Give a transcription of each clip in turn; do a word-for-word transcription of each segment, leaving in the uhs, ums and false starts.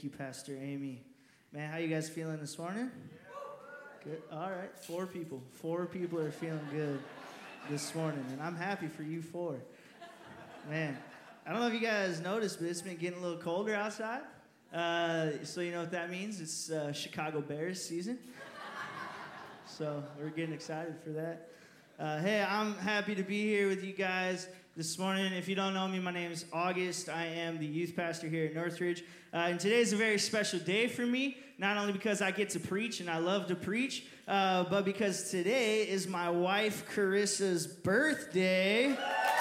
You, Pastor Amy. Man, how you guys feeling this morning? Good. All right, four people. Four people are feeling good this morning, and I'm happy for you four. Man, I don't know if you guys noticed, but it's been getting a little colder outside. Uh, so you know what that means? It's uh, Chicago Bears season. So we're getting excited for that. Uh, hey, I'm happy to be here with you guys this morning. If you don't know me, my name is August. I am the youth pastor here at Northridge. Uh, and today is a very special day for me, not only because I get to preach, and I love to preach, uh, but because today is my wife Carissa's birthday.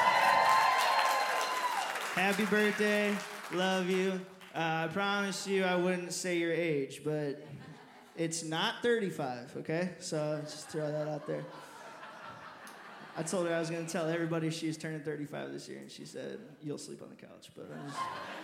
Happy birthday. Love you. Uh, I promise you I wouldn't say your age, but it's not thirty-five, okay? So just throw that out there. I told her I was going to tell everybody she was turning thirty-five this year, and she said, you'll sleep on the couch. But I'm just...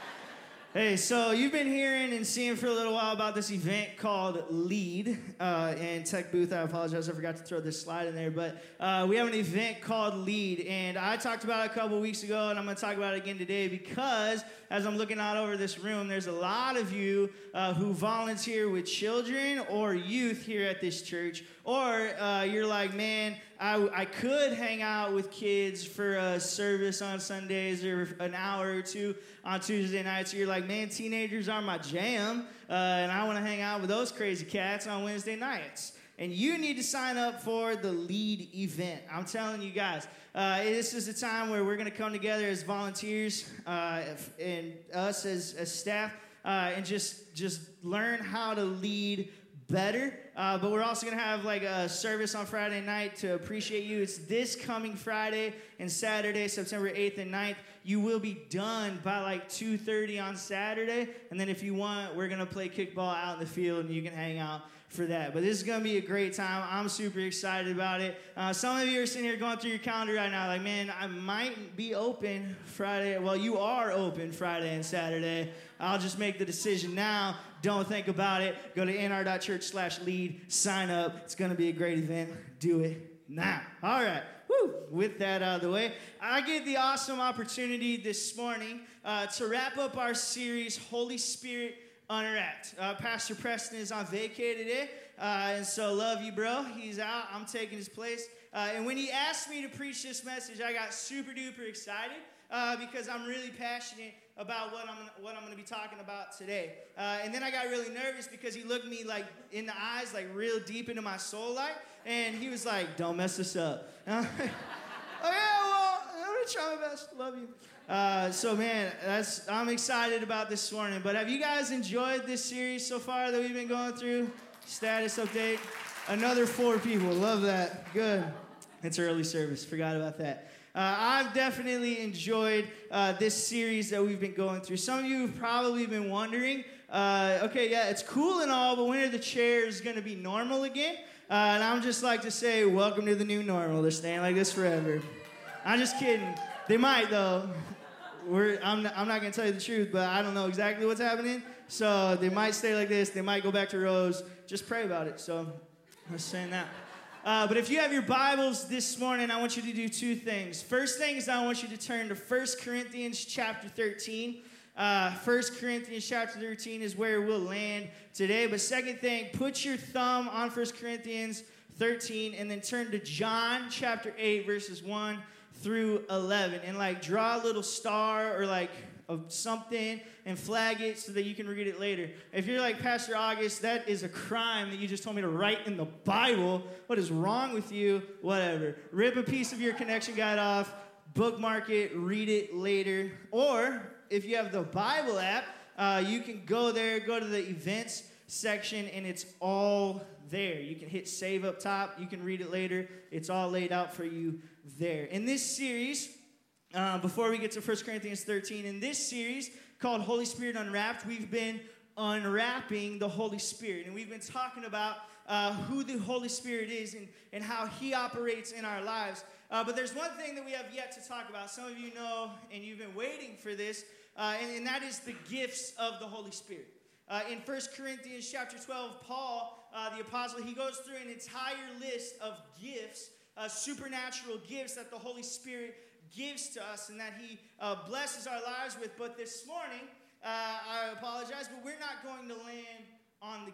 Hey, so you've been hearing and seeing for a little while about this event called LEAD. Uh, and Tech Booth, I apologize, I forgot to throw this slide in there. But uh, we have an event called LEAD, and I talked about it a couple weeks ago, and I'm going to talk about it again today because as I'm looking out over this room, there's a lot of you uh, who volunteer with children or youth here at this church. Or uh, you're like, man, I, I could hang out with kids for a service on Sundays or an hour or two on Tuesday nights. You're like, man, teenagers are my jam, uh, and I want to hang out with those crazy cats on Wednesday nights. And you need to sign up for the LEAD event. I'm telling you guys, uh, this is a time where we're going to come together as volunteers uh, and us as, as staff uh, and just, just learn how to lead better, uh, but we're also going to have like a service on Friday night to appreciate you. It's this coming Friday and Saturday, September eighth and ninth. You will be done by like two thirty on Saturday, and then if you want, we're going to play kickball out in the field, and you can hang out for that. But this is going to be a great time. I'm super excited about it. Uh, some of you are sitting here going through your calendar right now like, man, I might be open Friday. Well, you are open Friday and Saturday. I'll just make the decision now. Don't think about it. Go to nr.church slash lead. Sign up. It's going to be a great event. Do it now. All right. Woo. With that out of the way, I get the awesome opportunity this morning uh, to wrap up our series, Holy Spirit Unwrapped. Uh, Pastor Preston is on vacay today, uh, and so love you, bro. He's out. I'm taking his place. Uh, and when he asked me to preach this message, I got super duper excited uh, because I'm really passionate about what I'm what I'm going to be talking about today. Uh, and then I got really nervous because he looked me like in the eyes, like real deep into my soul, like, and he was like, "Don't mess this up." And I'm like, "Oh yeah, well, I'm gonna try my best. Love you." Uh, so man, that's I'm excited about this morning. But have you guys enjoyed this series so far that we've been going through? Status update. Another four people. Love that. Good. It's early service. Forgot about that. Uh, I've definitely enjoyed uh, this series that we've been going through. Some of you have probably been wondering, uh, okay, yeah, it's cool and all, but when are the chairs going to be normal again? Uh, and I'm just like to say, welcome to the new normal. They're staying like this forever. I'm just kidding. They might, though. We're, I'm not, I'm not going to tell you the truth, but I don't know exactly what's happening. So they might stay like this. They might go back to rows. Just pray about it. So I'm just saying that. Uh, but if you have your Bibles this morning, I want you to do two things. First thing is I want you to turn to First Corinthians chapter thirteen. Uh, First Corinthians chapter thirteen is where we'll land today. But second thing, put your thumb on First Corinthians thirteen and then turn to John chapter eight, verses one through eleven. And like draw a little star or like of something and flag it so that you can read it later. If you're like, Pastor August, that is a crime that you just told me to write in the Bible. What is wrong with you? Whatever. Rip a piece of your connection guide off, bookmark it, read it later. Or if you have the Bible app, uh, you can go there, go to the events section, and it's all there. You can hit save up top. You can read it later. It's all laid out for you there. In this series, Uh, before we get to First Corinthians thirteen, in this series called Holy Spirit Unwrapped, we've been unwrapping the Holy Spirit. And we've been talking about uh, who the Holy Spirit is and, and how he operates in our lives. Uh, but there's one thing that we have yet to talk about. Some of you know, and you've been waiting for this, uh, and, and that is the gifts of the Holy Spirit. Uh, in First Corinthians chapter twelve, Paul, uh, the apostle, he goes through an entire list of gifts, uh, supernatural gifts that the Holy Spirit gives to us and that he uh, blesses our lives with. But this morning, uh, I apologize, but we're not going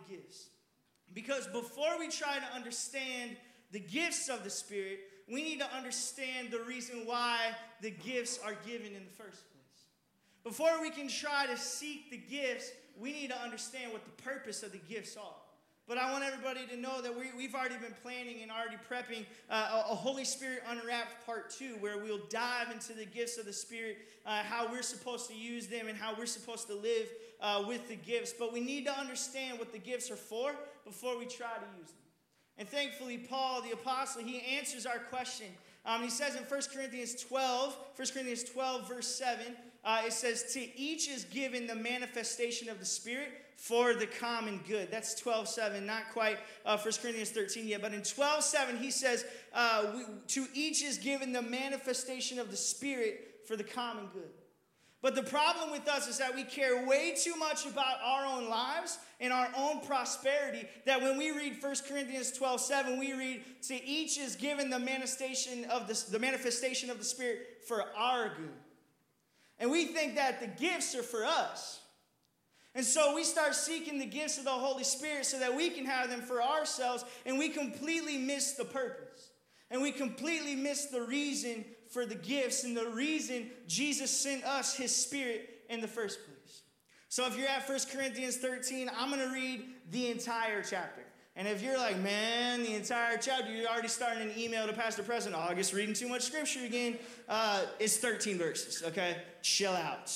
the gifts. Because before we try to understand the gifts of the Spirit, we need to understand the reason why the gifts are given in the first place. Before we can try to seek the gifts, we need to understand what the purpose of the gifts are. But I want everybody to know that we, we've already been planning and already prepping uh, a, a Holy Spirit Unwrapped Part two, where we'll dive into the gifts of the Spirit, uh, how we're supposed to use them and how we're supposed to live uh, with the gifts. But we need to understand what the gifts are for before we try to use them. And thankfully, Paul, the apostle, he answers our question. Um, he says in First Corinthians twelve, First Corinthians twelve, verse seven, uh, it says, to each is given the manifestation of the Spirit for the common good. That's twelve seven, not quite uh, First Corinthians thirteen yet. But in twelve seven, he says, uh, we, to each is given the manifestation of the Spirit for the common good. But the problem with us is that we care way too much about our own lives and our own prosperity, that when we read First Corinthians twelve seven, we read, to each is given the manifestation of the, the manifestation of the Spirit for our good. And we think that the gifts are for us. And so we start seeking the gifts of the Holy Spirit so that we can have them for ourselves, and we completely miss the purpose. And we completely miss the reason for the gifts and the reason Jesus sent us his Spirit in the first place. So if you're at First Corinthians thirteen, I'm going to read the entire chapter. And if you're like, man, the entire chapter, you're already starting an email to Pastor President, oh, I guess reading too much scripture again. Uh, it's thirteen verses, okay? Chill out.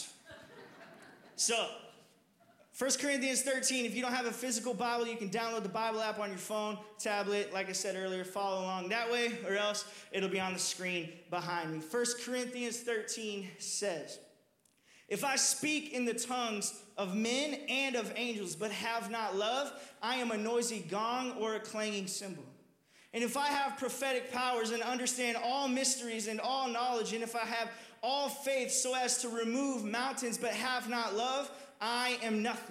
So, First Corinthians thirteen, if you don't have a physical Bible, you can download the Bible app on your phone, tablet, like I said earlier, follow along that way, or else it'll be on the screen behind me. First Corinthians thirteen says, if I speak in the tongues of men and of angels, but have not love, I am a noisy gong or a clanging cymbal. And if I have prophetic powers and understand all mysteries and all knowledge, and if I have all faith so as to remove mountains, but have not love, I am nothing.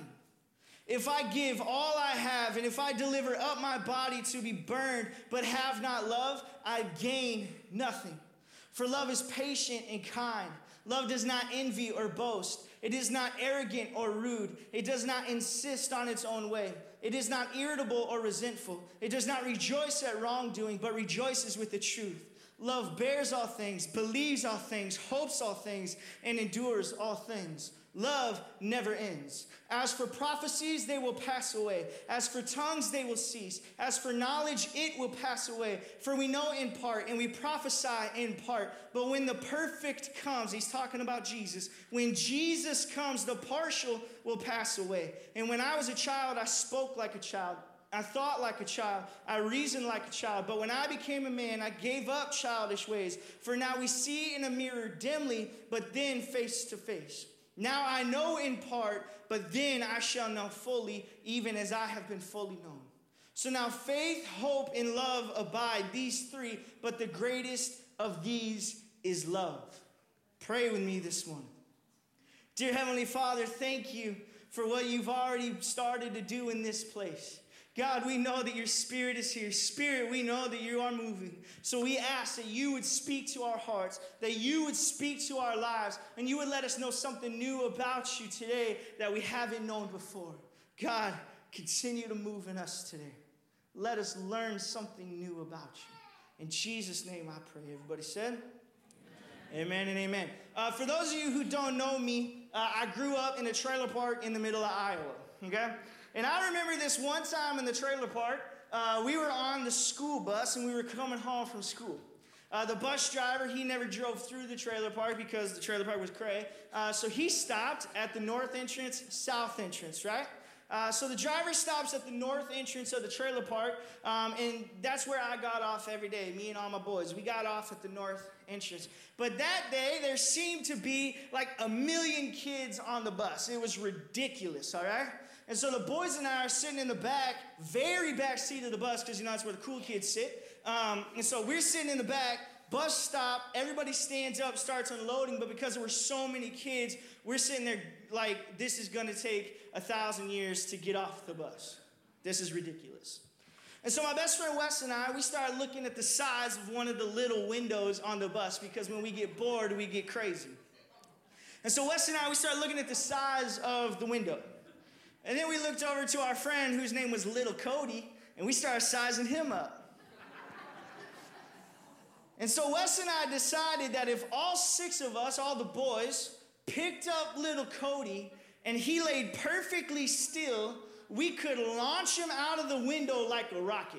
If I give all I have, and if I deliver up my body to be burned, but have not love, I gain nothing. For love is patient and kind. Love does not envy or boast. It is not arrogant or rude. It does not insist on its own way. It is not irritable or resentful. It does not rejoice at wrongdoing, but rejoices with the truth. Love bears all things, believes all things, hopes all things, and endures all things. Love never ends. As for prophecies, they will pass away. As for tongues, they will cease. As for knowledge, it will pass away. For we know in part, and we prophesy in part. But when the perfect comes, he's talking about Jesus. When Jesus comes, the partial will pass away. And when I was a child, I spoke like a child. I thought like a child. I reasoned like a child. But when I became a man, I gave up childish ways. For now we see in a mirror dimly, but then face to face. Now I know in part, but then I shall know fully, even as I have been fully known. So now faith, hope, and love abide, these three, but the greatest of these is love. Pray with me this morning. Dear Heavenly Father, thank you for what you've already started to do in this place. God, we know that your Spirit is here. Spirit, we know that you are moving. So we ask that you would speak to our hearts, that you would speak to our lives, and you would let us know something new about you today that we haven't known before. God, continue to move in us today. Let us learn something new about you. In Jesus' name I pray. Everybody said? Amen, amen and amen. Uh, for those of you who don't know me, uh, I grew up in a trailer park in the middle of Iowa, okay? And I remember this one time in the trailer park, uh, we were on the school bus and we were coming home from school. Uh, the bus driver, he never drove through the trailer park because the trailer park was cray. Uh, so he stopped at the north entrance, south entrance, right? Uh, so the driver stops at the north entrance of the trailer park, um, and that's where I got off every day, me and all my boys. We got off at the north entrance. But that day, there seemed to be like a million kids on the bus. It was ridiculous, all right? And so the boys and I are sitting in the back, very back seat of the bus, because, you know, that's where the cool kids sit. Um, and so we're sitting in the back, bus stop, everybody stands up, starts unloading, but because there were so many kids, we're sitting there like, this is going to take a thousand years to get off the bus. This is ridiculous. And so my best friend Wes and I, we started looking at the size of one of the little windows on the bus, because when we get bored, we get crazy. And so Wes and I, we started looking at the size of the window. And then we looked over to our friend whose name was Little Cody, and we started sizing him up. And so Wes and I decided that if all six of us, all the boys, picked up Little Cody and he laid perfectly still, we could launch him out of the window like a rocket.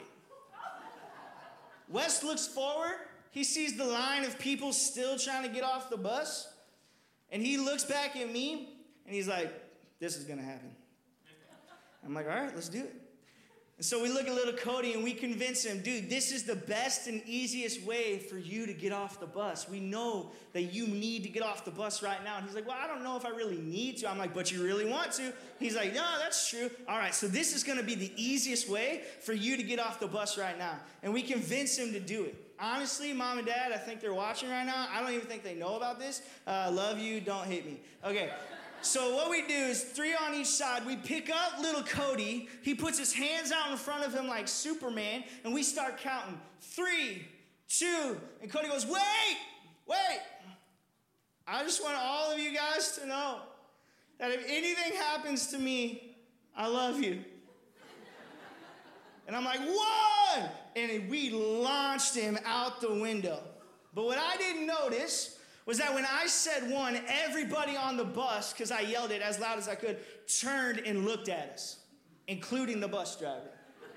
Wes looks forward. He sees the line of people still trying to get off the bus. And he looks back at me and he's like, this is going to happen. I'm like, all right, let's do it. And so we look at Little Cody and we convince him, dude, this is the best and easiest way for you to get off the bus. We know that you need to get off the bus right now. And he's like, well, I don't know if I really need to. I'm like, but you really want to. He's like, no, that's true. All right, so this is going to be the easiest way for you to get off the bus right now. And we convince him to do it. Honestly, Mom and Dad, I think they're watching right now. I don't even think they know about this. Uh, love you, don't hate me. Okay. So what we do is three on each side. We pick up Little Cody. He puts his hands out in front of him like Superman, and we start counting. Three, two, and Cody goes, wait, wait. I just want all of you guys to know that if anything happens to me, I love you. And I'm like, one! And we launched him out the window. But what I didn't notice was that when I said one, everybody on the bus, because I yelled it as loud as I could, turned and looked at us, including the bus driver.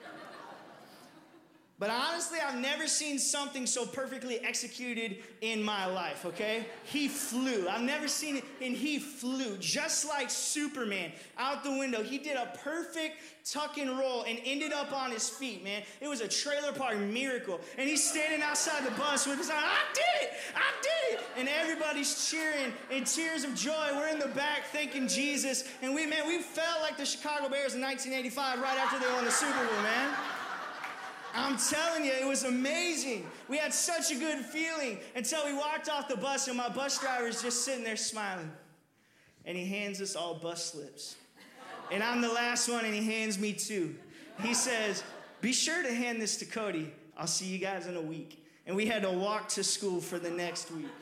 But honestly, I've never seen something so perfectly executed in my life, okay? He flew. I've never seen it, and he flew, just like Superman, out the window. He did a perfect tuck and roll and ended up on his feet, man. It was a trailer park miracle. And he's standing outside the bus with his arm, I did it! I did it! And everybody's cheering in tears of joy. We're in the back thanking Jesus. And we, man, we felt like the Chicago Bears in nineteen eighty-five right after they won the Super Bowl, man. I'm telling you, it was amazing. We had such a good feeling until we walked off the bus and my bus driver's just sitting there smiling. And he hands us all bus slips. And I'm the last one and he hands me two. He says, be sure to hand this to Cody. I'll see you guys in a week. And we had to walk to school for the next week.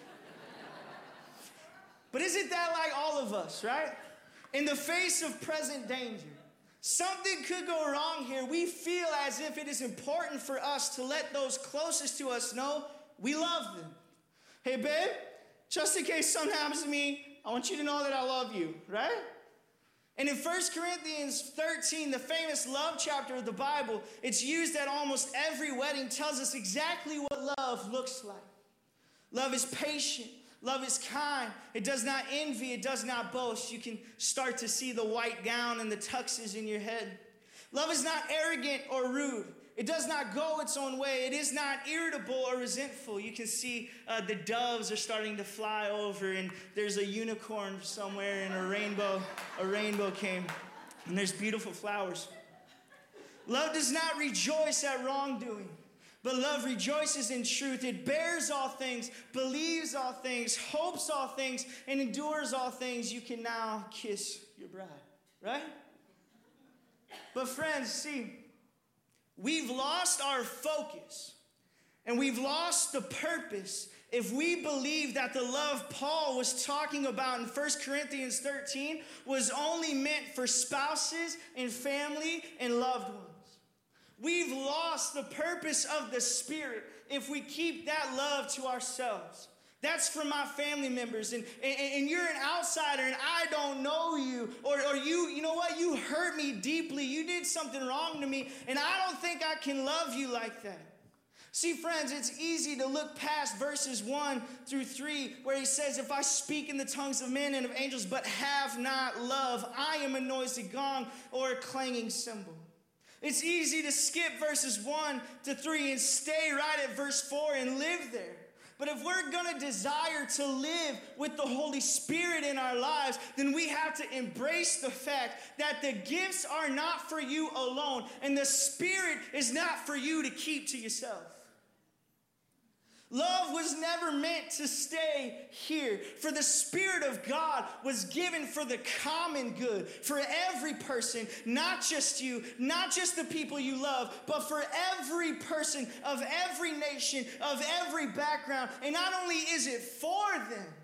But isn't that like all of us, right? In the face of present danger, something could go wrong here. We feel as if it is important for us to let those closest to us know we love them. Hey, babe, just in case something happens to me, I want you to know that I love you, right? And in First Corinthians thirteen, the famous love chapter of the Bible, it's used at almost every wedding, tells us exactly what love looks like. Love is patient. Love is kind. It does not envy. It does not boast. You can start to see the white gown and the tuxes in your head. Love is not arrogant or rude. It does not go its own way. It is not irritable or resentful. You can see uh, the doves are starting to fly over, and there's a unicorn somewhere, and a rainbow, a rainbow came, and there's beautiful flowers. Love does not rejoice at wrongdoing, but love rejoices in truth. It bears all things, believes all things, hopes all things, and endures all things. You can now kiss your bride, right? But friends, see, we've lost our focus and we've lost the purpose if we believe that the love Paul was talking about in First Corinthians thirteen was only meant for spouses and family and loved ones. We've lost the purpose of the Spirit if we keep that love to ourselves. That's for my family members, and, and, and you're an outsider, and I don't know you, or, or you, you know what, you hurt me deeply, you did something wrong to me, and I don't think I can love you like that. See, friends, it's easy to look past verses one through three, where he says, if I speak in the tongues of men and of angels, but have not love, I am a noisy gong or a clanging cymbal. It's easy to skip verses one to three and stay right at verse four and live there. But if we're going to desire to live with the Holy Spirit in our lives, then we have to embrace the fact that the gifts are not for you alone, and the Spirit is not for you to keep to yourself. Love was never meant to stay here, for the Spirit of God was given for the common good, for every person, not just you, not just the people you love, but for every person of every nation, of every background. And not only is it for them,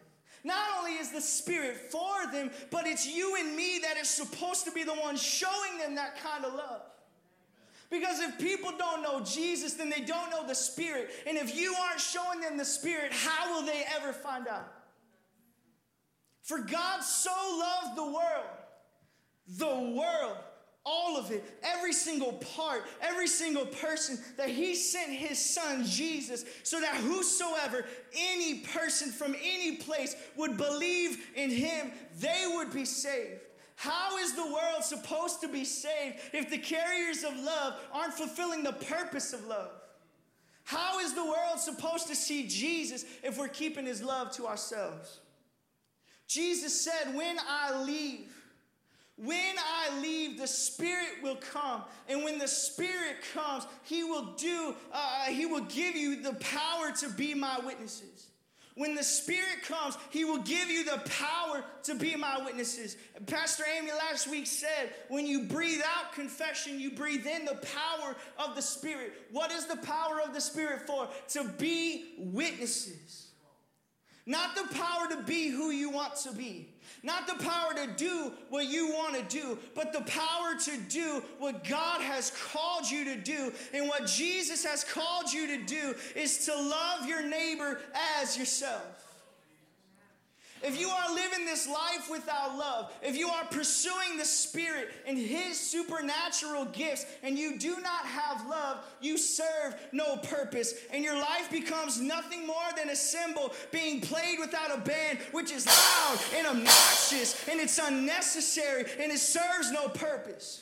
Not only is the Spirit for them, but it's you and me that is supposed to be the one showing them that kind of love. Because if people don't know Jesus, then they don't know the Spirit. And if you aren't showing them the Spirit, how will they ever find out? For God so loved the world, the world, all of it, every single part, every single person, that he sent his son Jesus, so that whosoever, any person from any place would believe in him, they would be saved. How is the world supposed to be saved if the carriers of love aren't fulfilling the purpose of love? How is the world supposed to see Jesus if we're keeping his love to ourselves? Jesus said, when I leave, when I leave, the Spirit will come. And when the Spirit comes, he will do, uh, he will give you the power to be my witnesses. When the Spirit comes, he will give you the power to be my witnesses. Pastor Amy last week said, when you breathe out confession, you breathe in the power of the Spirit. What is the power of the Spirit for? To be witnesses. Not the power to be who you want to be. Not the power to do what you want to do, but the power to do what God has called you to do. And what Jesus has called you to do is to love your neighbor as yourself. If you are living this life without love, if you are pursuing the Spirit and his supernatural gifts, and you do not have love, you serve no purpose. And your life becomes nothing more than a cymbal being played without a band, which is loud and obnoxious, and it's unnecessary, and it serves no purpose.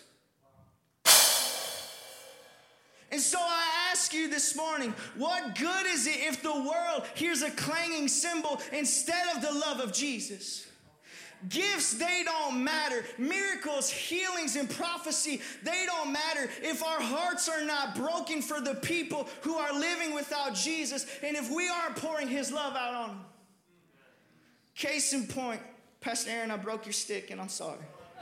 And so I ask you this morning, what good is it if the world hears a clanging cymbal instead of the love of Jesus? Gifts, they don't matter. Miracles, healings, and prophecy, they don't matter if our hearts are not broken for the people who are living without Jesus, and if we aren't pouring his love out on them. Case in point, Pastor Aaron, I broke your stick, and I'm sorry.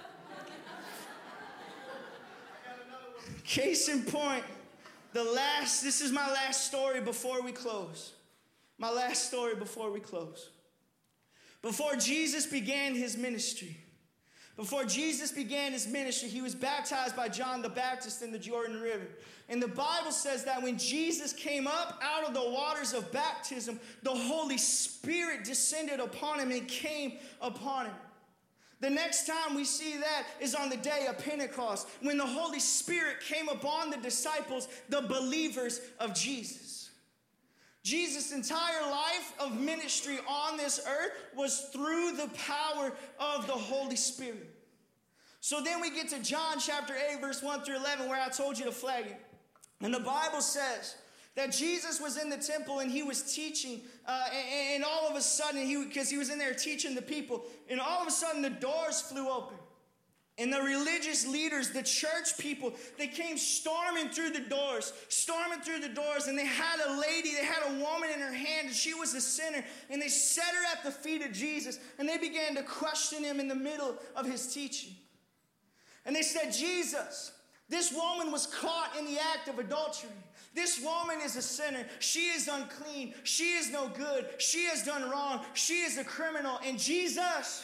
Case in point, the last, this is my last story before we close. My last story before we close. Before Jesus began his ministry, before Jesus began his ministry, he was baptized by John the Baptist in the Jordan River. And the Bible says that when Jesus came up out of the waters of baptism, the Holy Spirit descended upon him and came upon him. The next time we see that is on the day of Pentecost, when the Holy Spirit came upon the disciples, the believers of Jesus. Jesus' entire life of ministry on this earth was through the power of the Holy Spirit. So then we get to John chapter eight, verse one through eleven, where I told you to flag it. And the Bible says that Jesus was in the temple and he was teaching, uh, and, and all of a sudden, he because he was in there teaching the people, and all of a sudden the doors flew open. And the religious leaders, the church people, they came storming through the doors, storming through the doors, and they had a lady, they had a woman in her hand, and she was a sinner, and they set her at the feet of Jesus, and they began to question him in the middle of his teaching. And they said, Jesus, this woman was caught in the act of adultery. This woman is a sinner. She is unclean. She is no good. She has done wrong. She is a criminal. And Jesus,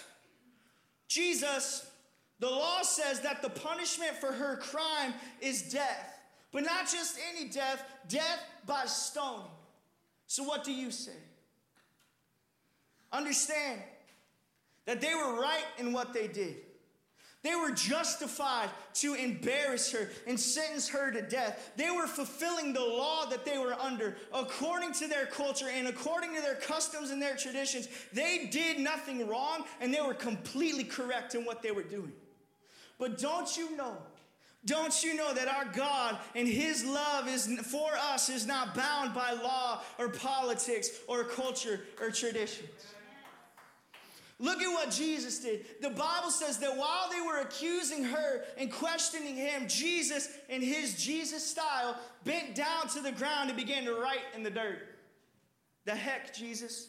Jesus, the law says that the punishment for her crime is death. But not just any death, death by stoning. So what do you say? Understand that they were right in what they did. They were justified to embarrass her and sentence her to death. They were fulfilling the law that they were under according to their culture and according to their customs and their traditions. They did nothing wrong, and they were completely correct in what they were doing. But don't you know, don't you know that our God and his love is for us is not bound by law or politics or culture or traditions? Look at what Jesus did. The Bible says that while they were accusing her and questioning him, Jesus, in his Jesus style, bent down to the ground and began to write in the dirt. The heck, Jesus?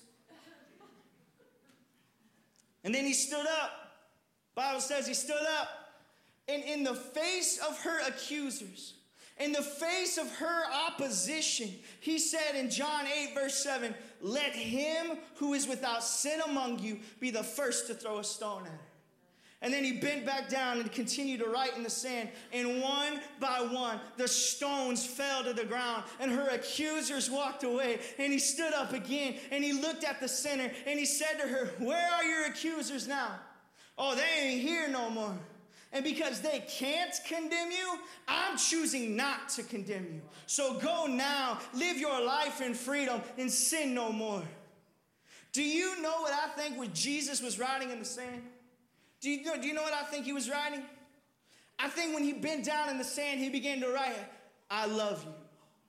And then he stood up. The Bible says he stood up. And in the face of her accusers, In the face of her opposition, he said in John eight, verse seven, let him who is without sin among you be the first to throw a stone at her. And then he bent back down and continued to write in the sand. And one by one, the stones fell to the ground. And her accusers walked away. And he stood up again. And he looked at the sinner. And he said to her, where are your accusers now? Oh, they ain't here no more. And because they can't condemn you, I'm choosing not to condemn you. So go now, live your life in freedom, and sin no more. Do you know what I think when Jesus was writing in the sand? Do you know, do you know what I think he was writing? I think when he bent down in the sand, he began to write, I love you.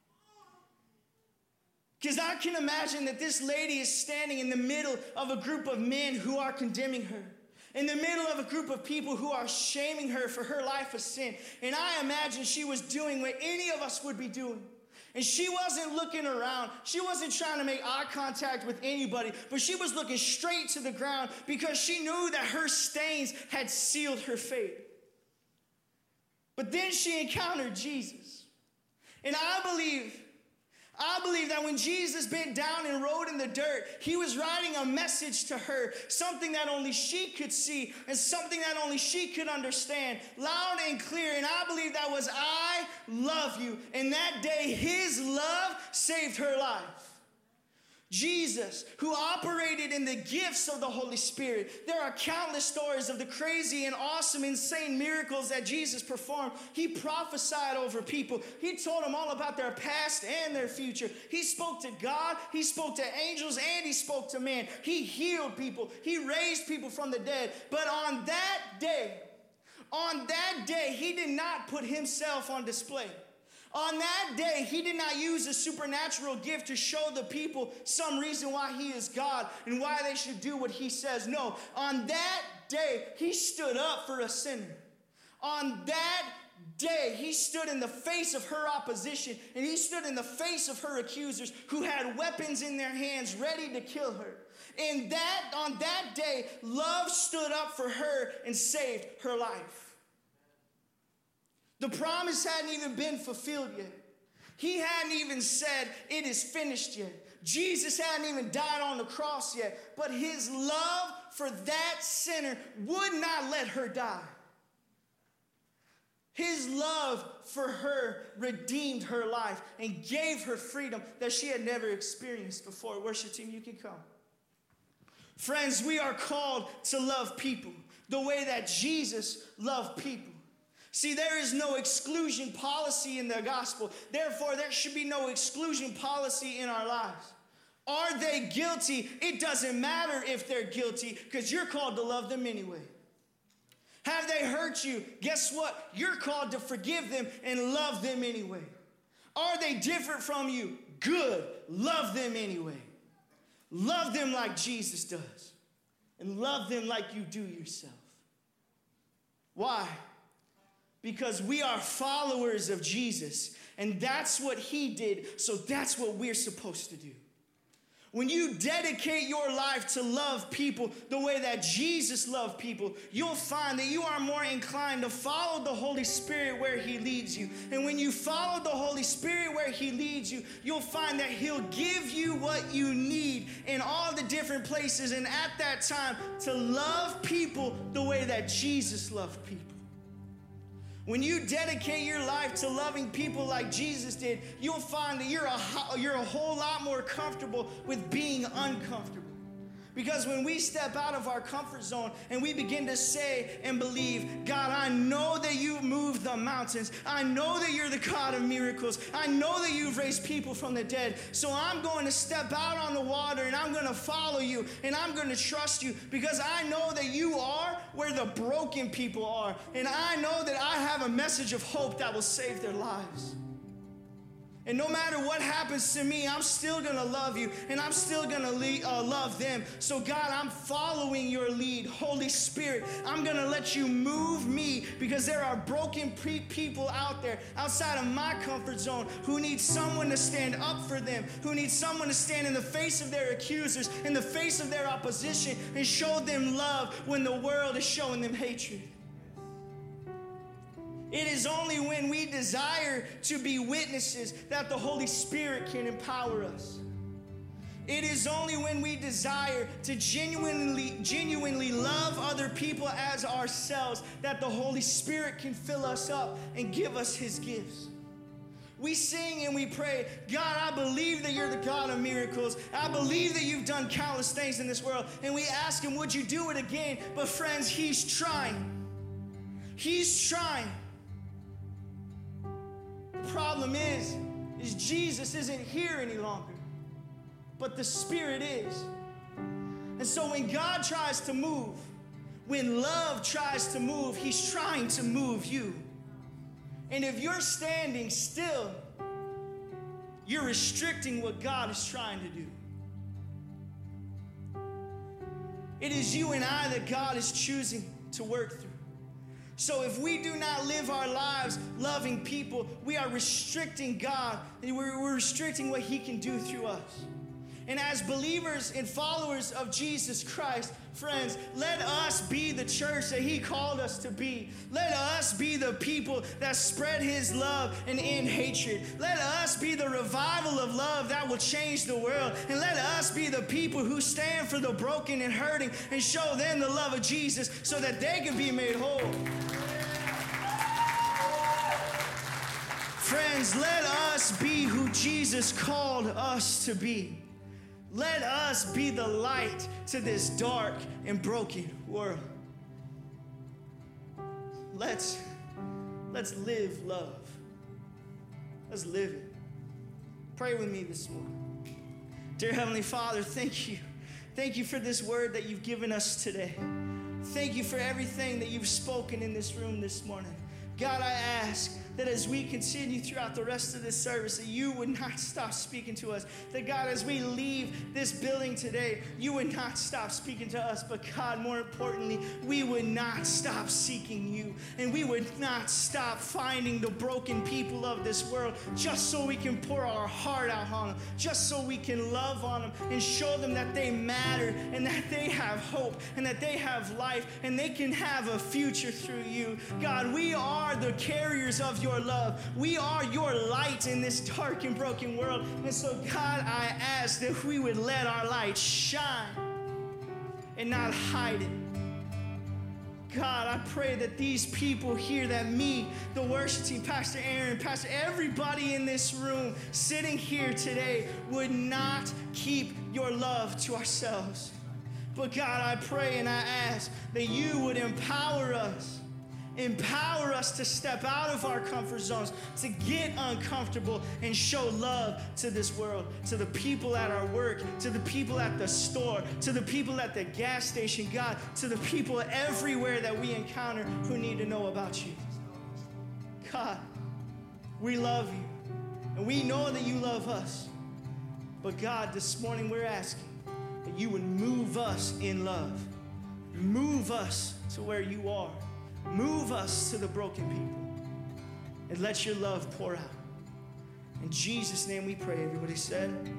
Because I can imagine that this lady is standing in the middle of a group of men who are condemning her. In the middle of a group of people who are shaming her for her life of sin. And I imagine she was doing what any of us would be doing. And she wasn't looking around. She wasn't trying to make eye contact with anybody. But she was looking straight to the ground because she knew that her stains had sealed her fate. But then she encountered Jesus. And I believe... I believe that when Jesus bent down and wrote in the dirt, he was writing a message to her, something that only she could see and something that only she could understand, loud and clear. And I believe that was, I love you. And that day, his love saved her life. Jesus, who operated in the gifts of the Holy Spirit. There are countless stories of the crazy and awesome, insane miracles that Jesus performed. He prophesied over people. He told them all about their past and their future. He spoke to God, he spoke to angels, and he spoke to man. He healed people. He raised people from the dead. But on that day, on that day, he did not put himself on display. On that day, he did not use a supernatural gift to show the people some reason why he is God and why they should do what he says. No, on that day, he stood up for a sinner. On that day, he stood in the face of her opposition, and he stood in the face of her accusers who had weapons in their hands ready to kill her. And that, on that day, love stood up for her and saved her life. The promise hadn't even been fulfilled yet. He hadn't even said, it is finished yet. Jesus hadn't even died on the cross yet. But his love for that sinner would not let her die. His love for her redeemed her life and gave her freedom that she had never experienced before. Worship team, you can come. Friends, we are called to love people the way that Jesus loved people. See, there is no exclusion policy in the gospel. Therefore, there should be no exclusion policy in our lives. Are they guilty? It doesn't matter if they're guilty because you're called to love them anyway. Have they hurt you? Guess what? You're called to forgive them and love them anyway. Are they different from you? Good. Love them anyway. Love them like Jesus does. And love them like you do yourself. Why? Because we are followers of Jesus, and that's what he did, so that's what we're supposed to do. When you dedicate your life to love people the way that Jesus loved people, you'll find that you are more inclined to follow the Holy Spirit where he leads you. And when you follow the Holy Spirit where he leads you, you'll find that he'll give you what you need in all the different places, and at that time, to love people the way that Jesus loved people. When you dedicate your life to loving people like Jesus did, you'll find that you're a, you're a whole lot more comfortable with being uncomfortable. Because when we step out of our comfort zone and we begin to say and believe, God, I know that you moved the mountains. I know that you're the God of miracles. I know that you've raised people from the dead. So I'm going to step out on the water and I'm going to follow you and I'm going to trust you because I know that you are where the broken people are. And I know that I have a message of hope that will save their lives. And no matter what happens to me, I'm still going to love you, and I'm still going to le- uh, love them. So God, I'm following your lead. Holy Spirit, I'm going to let you move me because there are broken pre- people out there outside of my comfort zone who need someone to stand up for them, who need someone to stand in the face of their accusers, in the face of their opposition, and show them love when the world is showing them hatred. It is only when we desire to be witnesses that the Holy Spirit can empower us. It is only when we desire to genuinely, genuinely love other people as ourselves that the Holy Spirit can fill us up and give us His gifts. We sing and we pray, God, I believe that you're the God of miracles. I believe that you've done countless things in this world. And we ask Him, would you do it again? But friends, He's trying. He's trying. The problem is, is Jesus isn't here any longer, but the Spirit is. And so when God tries to move, when love tries to move, He's trying to move you. And if you're standing still, you're restricting what God is trying to do. It is you and I that God is choosing to work through. So if we do not live our lives loving people, we are restricting God, and we're, we're restricting what He can do through us. And as believers and followers of Jesus Christ, friends, let us be the church that He called us to be. Let us be the people that spread His love and end hatred. Let us be the revival of love that will change the world. And let us be the people who stand for the broken and hurting and show them the love of Jesus so that they can be made whole. Friends, let us be who Jesus called us to be. Let us be the light to this dark and broken world. Let's, let's live love. Let's live it. Pray with me this morning. Dear Heavenly Father, thank you. Thank you for this word that you've given us today. Thank you for everything that you've spoken in this room this morning. God, I ask that as we continue throughout the rest of this service, that you would not stop speaking to us. That God, as we leave this building today, you would not stop speaking to us. But God, more importantly, we would not stop seeking you. And we would not stop finding the broken people of this world just so we can pour our heart out on them, just so we can love on them and show them that they matter and that they have hope and that they have life and they can have a future through you. God, we are the carriers of your love. We are your light in this dark and broken world. And so, God, I ask that we would let our light shine and not hide it. God, I pray that these people here, that me, the worship team, Pastor Aaron, Pastor, everybody in this room sitting here today would not keep your love to ourselves. But God, I pray and I ask that you would empower us Empower us to step out of our comfort zones, to get uncomfortable and show love to this world, to the people at our work, to the people at the store, to the people at the gas station, God, to the people everywhere that we encounter who need to know about you. God, we love you, and we know that you love us. But God, this morning we're asking that you would move us in love. Move us to where you are. Move us to the broken people and let your love pour out. In Jesus' name we pray. Everybody said...